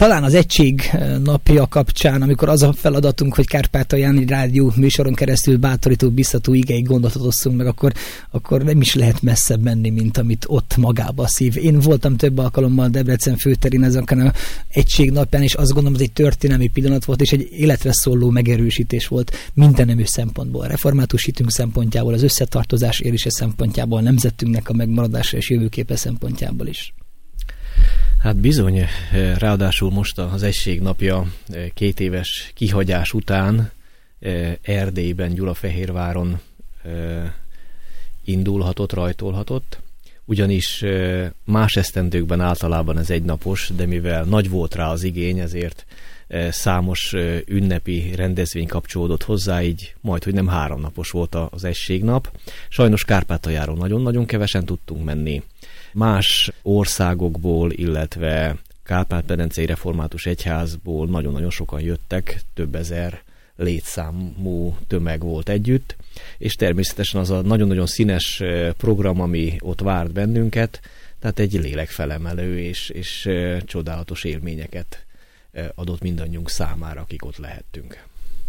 Talán az Egység napja kapcsán, amikor az a feladatunk, hogy Kárpátalján rádió műsoron keresztül bátorító, biztató igei gondolatot osszunk meg, akkor nem is lehet messzebb menni, mint amit ott magába szív. Én voltam több alkalommal Debrecen főterén ezeken az Egység napján, és azt gondolom, hogy egy történelmi pillanat volt, és egy életre szóló megerősítés volt mindennemű szempontból. A református hitünk szempontjából, az összetartozás élése szempontjából, a nemzetünknek a megmaradása és jövőképe szempontjából is. Hát bizony, ráadásul most az Egység napja 2 éves kihagyás után Erdélyben, Gyulafehérváron indulhatott, rajtolhatott, ugyanis más esztendőkben általában ez egynapos, de mivel nagy volt rá az igény, ezért számos ünnepi rendezvény kapcsolódott hozzá, így majdhogy nem 3 napos volt az Egységnap. Sajnos Kárpátaljáról nagyon-nagyon kevesen tudtunk menni. Más országokból, illetve Kárpát-medencei Református Egyházból nagyon-nagyon sokan jöttek, több ezer létszámú tömeg volt együtt, és természetesen az a nagyon-nagyon színes program, ami ott várt bennünket, tehát egy lélekfelemelő és csodálatos élményeket adott mindannyiunk számára, akik ott lehettünk.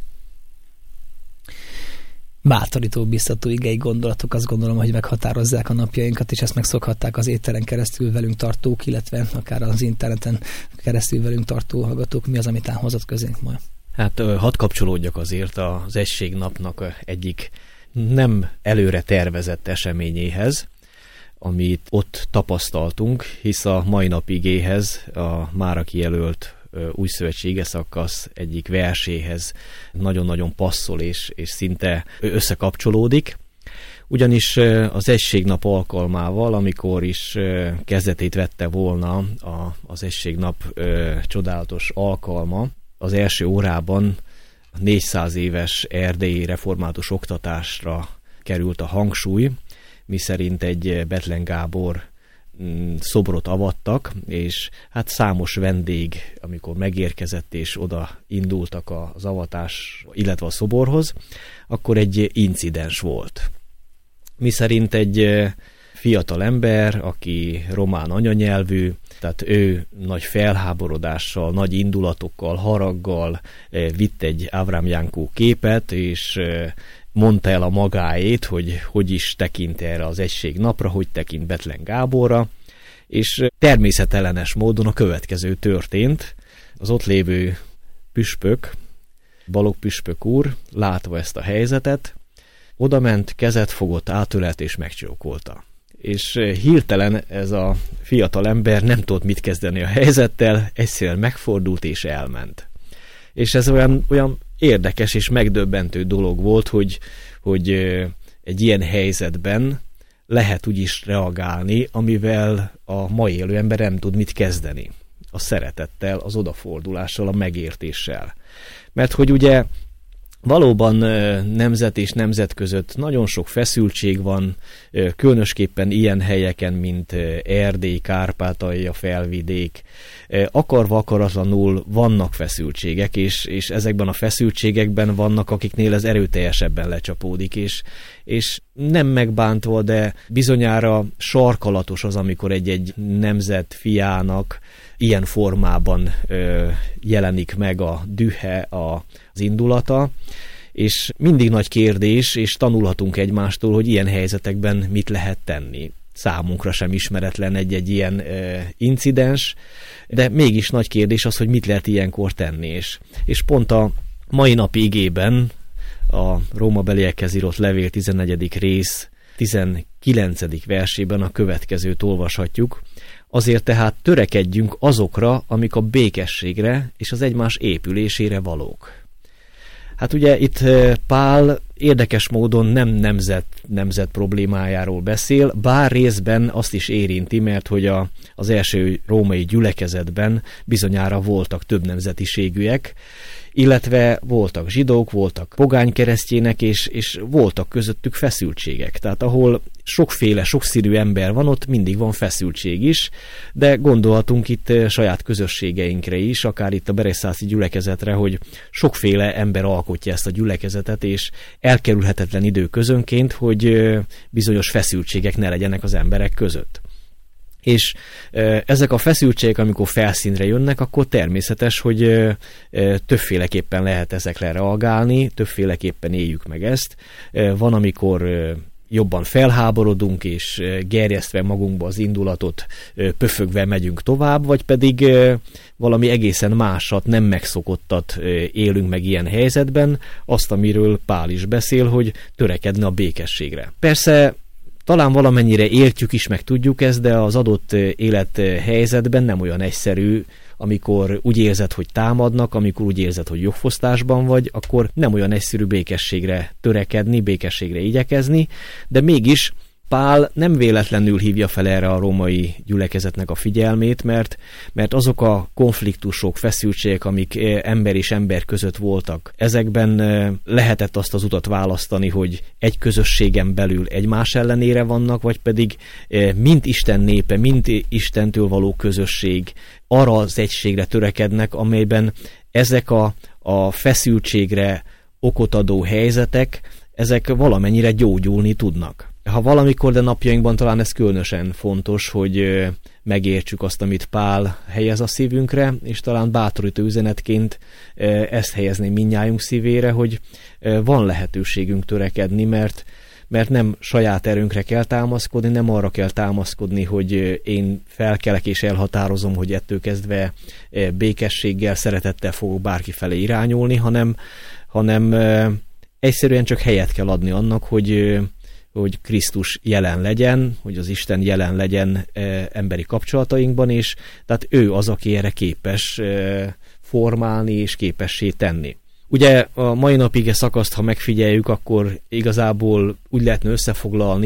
Bátorító, biztató igei gondolatok, azt gondolom, hogy meghatározzák a napjainkat, és ezt megszokhatták az éteren keresztül velünk tartók, illetve akár az interneten keresztül velünk tartó hallgatók. Mi az, amit hozott közénk ma? Hát hadd kapcsolódjak azért az Egységnapnak egyik nem előre tervezett eseményéhez, amit ott tapasztaltunk, hisz a mai napigéhez a mára kijelölt újszövetségi szakasz egyik verséhez nagyon-nagyon passzol és szinte összekapcsolódik. Ugyanis az Egységnap alkalmával, amikor is kezdetét vette volna az Egységnap csodálatos alkalma, az első órában 400 éves erdélyi református oktatásra került a hangsúly, miszerint egy Bethlen Gábor szobrot avattak, és hát számos vendég, amikor megérkezett és oda indultak az avatás, illetve a szoborhoz, akkor egy incidens volt. Miszerint egy fiatal ember, aki román anyanyelvű, tehát ő nagy felháborodással, nagy indulatokkal, haraggal vitt egy Ávram Jánkó képet, és mondta el a magáét, hogy is tekint erre az Egységnapra, hogy tekint Bethlen Gáborra, és természetellenes módon a következő történt. Az ott lévő püspök, Balogh püspök úr, látva ezt a helyzetet, odament, kezet fogott, átölelt és megcsókolta. És hirtelen ez a fiatal ember nem tudott mit kezdeni a helyzettel, egyszerűen megfordult és elment. És ez olyan érdekes és megdöbbentő dolog volt, hogy egy ilyen helyzetben lehet úgy is reagálni, amivel a mai élő ember nem tud mit kezdeni. A szeretettel, az odafordulással, a megértéssel. Mert hogy ugye valóban nemzet és nemzet között nagyon sok feszültség van, különösképpen ilyen helyeken, mint Erdély, Kárpátalja, Felvidék. Akarva akaratlanul vannak feszültségek, és ezekben a feszültségekben vannak, akiknél ez erőteljesebben lecsapódik, és nem megbántva, de bizonyára sarkalatos az, amikor egy nemzet fiának ilyen formában jelenik meg a dühe, az indulata, és mindig nagy kérdés, és tanulhatunk egymástól, hogy ilyen helyzetekben mit lehet tenni. Számunkra sem ismeretlen egy ilyen incidens, de mégis nagy kérdés az, hogy mit lehet ilyenkor tenni. És pont a mai napi igében, a Rómabeliekhez írott levél 14. rész 19. versében a következőt olvashatjuk. Azért tehát törekedjünk azokra, amik a békességre és az egymás épülésére valók. Hát ugye itt Pál érdekes módon nem nemzet problémájáról beszél, bár részben azt is érinti, mert hogy az első római gyülekezetben bizonyára voltak több nemzetiségűek, illetve voltak zsidók, voltak pogánykeresztjének, és voltak közöttük feszültségek. Tehát ahol sokféle, sokszínű ember van, ott mindig van feszültség is, de gondolhatunk itt saját közösségeinkre is, akár itt a bereszszászi gyülekezetre, hogy sokféle ember alkotja ezt a gyülekezetet, és elkerülhetetlen időközönként, hogy bizonyos feszültségek ne legyenek az emberek között. És ezek a feszültségek, amikor felszínre jönnek, akkor természetes, hogy többféleképpen lehet ezekre reagálni, többféleképpen éljük meg ezt. Van, amikor jobban felháborodunk, és gerjesztve magunkba az indulatot, pöfögve megyünk tovább, vagy pedig valami egészen másat, nem megszokottat élünk meg ilyen helyzetben, azt, amiről Pál is beszél, hogy törekedne a békességre. Persze talán valamennyire értjük is, meg tudjuk ezt, de az adott élethelyzetben nem olyan egyszerű, amikor úgy érzed, hogy támadnak, amikor úgy érzed, hogy jogfosztásban vagy, akkor nem olyan egyszerű békességre törekedni, békességre igyekezni, de mégis Pál nem véletlenül hívja fel erre a római gyülekezetnek a figyelmét, mert azok a konfliktusok, feszültségek, amik ember és ember között voltak, ezekben lehetett azt az utat választani, hogy egy közösségen belül egymás ellenére vannak, vagy pedig mind Isten népe, mind Istentől való közösség arra az egységre törekednek, amelyben ezek a feszültségre okot adó helyzetek, ezek valamennyire gyógyulni tudnak. Ha valamikor, de napjainkban talán ez különösen fontos, hogy megértsük azt, amit Pál helyez a szívünkre, és talán bátorító üzenetként ezt helyezném mindnyájunk szívére, hogy van lehetőségünk törekedni, mert nem saját erőnkre kell támaszkodni, nem arra kell támaszkodni, hogy én felkelek és elhatározom, hogy ettől kezdve békességgel, szeretettel fogok bárki felé irányulni, hanem egyszerűen csak helyet kell adni annak, hogy Krisztus jelen legyen, hogy az Isten jelen legyen emberi kapcsolatainkban, és tehát ő az, aki erre képes formálni és képessé tenni. Ugye a mai napig szakaszt, ha megfigyeljük, akkor igazából úgy lehetne összefoglalni,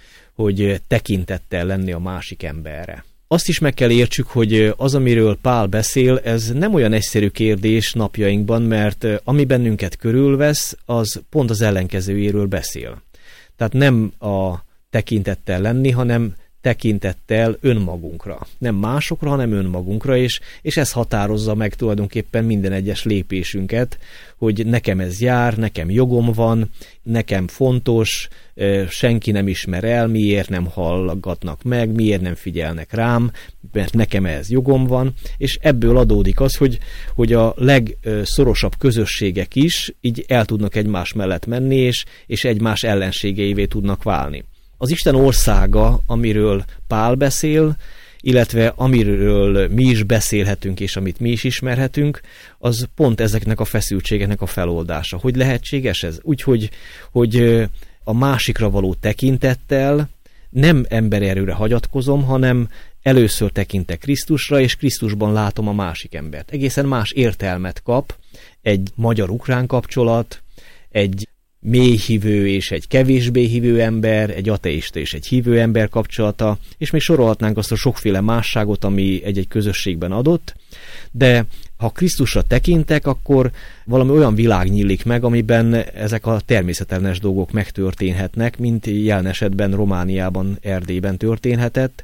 hogy tekintettel lenni a másik emberre. Azt is meg kell értsük, hogy az, amiről Pál beszél, ez nem olyan egyszerű kérdés napjainkban, mert ami bennünket körülvesz, az pont az ellenkezőjéről beszél. Tehát nem a tekintettel lenni, hanem tekintettel önmagunkra. Nem másokra, hanem önmagunkra, és ez határozza meg tulajdonképpen minden egyes lépésünket, hogy nekem ez jár, nekem jogom van, nekem fontos, senki nem ismer el, miért nem hallgatnak meg, miért nem figyelnek rám, mert nekem ez jogom van, és ebből adódik az, hogy a legszorosabb közösségek is így el tudnak egymás mellett menni, és egymás ellenségeivé tudnak válni. Az Isten országa, amiről Pál beszél, illetve amiről mi is beszélhetünk, és amit mi is ismerhetünk, az pont ezeknek a feszültségeknek a feloldása. Hogy lehetséges ez? Úgyhogy hogy a másikra való tekintettel nem embererőre hagyatkozom, hanem először tekintek Krisztusra, és Krisztusban látom a másik embert. Egészen más értelmet kap egy magyar-ukrán kapcsolat, egy mély hívő és egy kevésbé hívő ember, egy ateista és egy hívő ember kapcsolata, és még sorolhatnánk azt a sokféle másságot, ami egy-egy közösségben adott, de ha Krisztusra tekintek, akkor valami olyan világ nyílik meg, amiben ezek a természetellenes dolgok megtörténhetnek, mint jelen esetben Romániában, Erdélyben történhetett,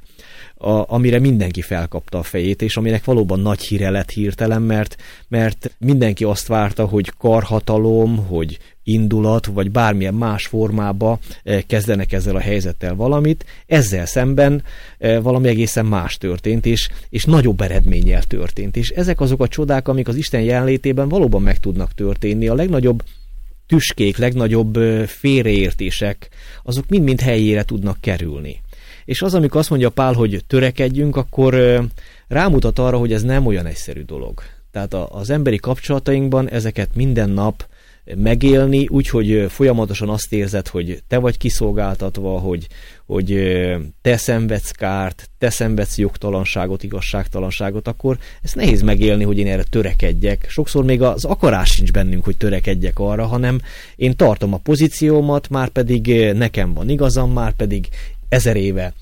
amire mindenki felkapta a fejét, és aminek valóban nagy híre lett hirtelen, mert mindenki azt várta, hogy karhatalom, hogy indulat, vagy bármilyen más formába kezdenek ezzel a helyzettel valamit. Ezzel szemben valami egészen más történt, és nagyobb eredménnyel történt. És ezek azok a csodák, amik az Isten jelenlétében valóban meg tudnak történni. A legnagyobb tüskék, legnagyobb félreértések, azok mind-mind helyére tudnak kerülni. És az, amikor azt mondja Pál, hogy törekedjünk, akkor rámutat arra, hogy ez nem olyan egyszerű dolog. Tehát az emberi kapcsolatainkban ezeket minden nap megélni, úgyhogy folyamatosan azt érzed, hogy te vagy kiszolgáltatva, hogy te szenvedsz kárt, te szenvedsz jogtalanságot, igazságtalanságot, akkor ezt nehéz megélni, hogy én erre törekedjek. Sokszor még az akarás sincs bennünk, hogy törekedjek arra, hanem én tartom a pozíciómat, már pedig nekem van igazam, már pedig 1000 éve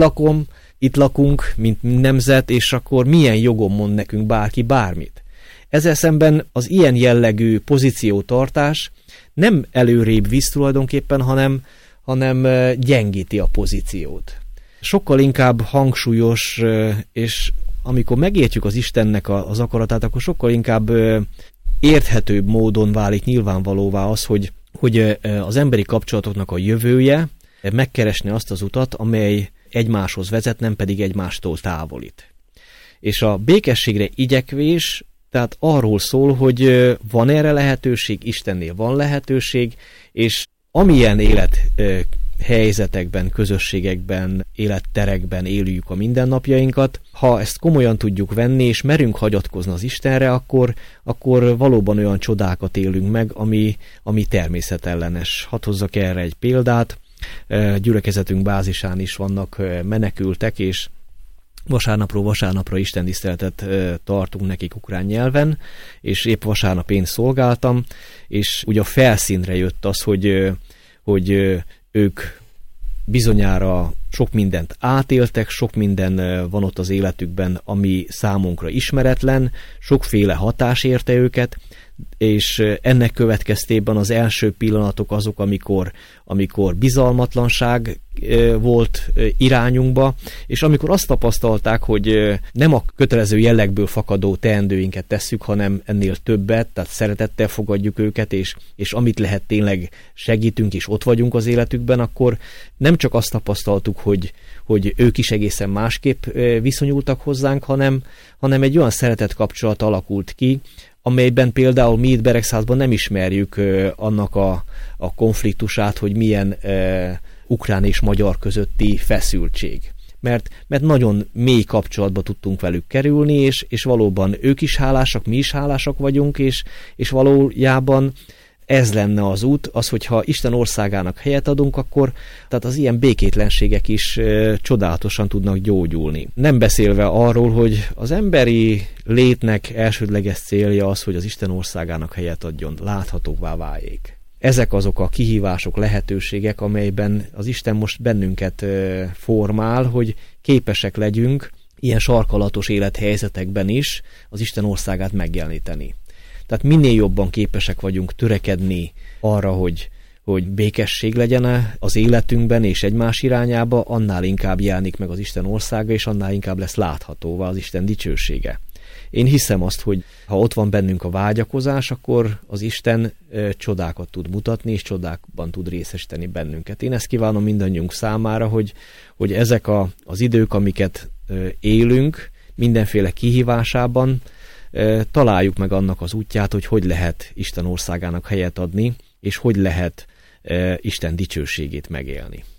itt lakunk, mint nemzet, és akkor milyen jogom mond nekünk bárki bármit. Ezzel szemben az ilyen jellegű pozíciótartás nem előrébb visz tulajdonképpen, hanem gyengíti a pozíciót. Sokkal inkább hangsúlyos, és amikor megértjük az Istennek az akaratát, akkor sokkal inkább érthetőbb módon válik nyilvánvalóvá az, hogy az emberi kapcsolatoknak a jövője megkeresni azt az utat, amely egymáshoz vezet, nem pedig egymástól távolít. És a békességre igyekvés, tehát arról szól, hogy van erre lehetőség, Istennél van lehetőség, és amilyen élethelyzetekben, közösségekben, életterekben éljük a mindennapjainkat, ha ezt komolyan tudjuk venni, és merünk hagyatkozni az Istenre, akkor valóban olyan csodákat élünk meg, ami természetellenes. Hadd hozzak erre egy példát. Gyülekezetünk bázisán is vannak menekültek, és vasárnapról vasárnapra istentiszteletet tartunk nekik ukrán nyelven, és épp vasárnap én szolgáltam, és ugye a felszínre jött az, hogy ők bizonyára sok mindent átéltek, sok minden van ott az életükben, ami számunkra ismeretlen, sokféle hatás érte őket, és ennek következtében az első pillanatok azok, amikor bizalmatlanság volt irányunkba, és amikor azt tapasztalták, hogy nem a kötelező jellegből fakadó teendőinket tesszük, hanem ennél többet, tehát szeretettel fogadjuk őket, és amit lehet tényleg segítünk, és ott vagyunk az életükben, akkor nem csak azt tapasztaltuk, hogy ők is egészen másképp viszonyultak hozzánk, hanem egy olyan szeretet kapcsolat alakult ki, amelyben például mi itt Beregszázban nem ismerjük annak a konfliktusát, hogy milyen ukrán és magyar közötti feszültség. Mert nagyon mély kapcsolatba tudtunk velük kerülni, és valóban ők is hálásak, mi is hálásak vagyunk, és valójában ez lenne az út, az, hogyha Isten országának helyet adunk, akkor tehát az ilyen békétlenségek is csodálatosan tudnak gyógyulni. Nem beszélve arról, hogy az emberi létnek elsődleges célja az, hogy az Isten országának helyet adjon, láthatóvá váljék. Ezek azok a kihívások, lehetőségek, amelyben az Isten most bennünket formál, hogy képesek legyünk ilyen sarkalatos élethelyzetekben is az Isten országát megjeleníteni. Tehát minél jobban képesek vagyunk törekedni arra, hogy békesség legyen az életünkben és egymás irányába, annál inkább jelenik meg az Isten országa, és annál inkább lesz láthatóvá az Isten dicsősége. Én hiszem azt, hogy ha ott van bennünk a vágyakozás, akkor az Isten csodákat tud mutatni, és csodákban tud részesíteni bennünket. Én ezt kívánom mindannyiunk számára, hogy ezek az idők, amiket élünk, mindenféle kihívásában, találjuk meg annak az útját, hogy lehet Isten országának helyet adni, és hogy lehet Isten dicsőségét megélni.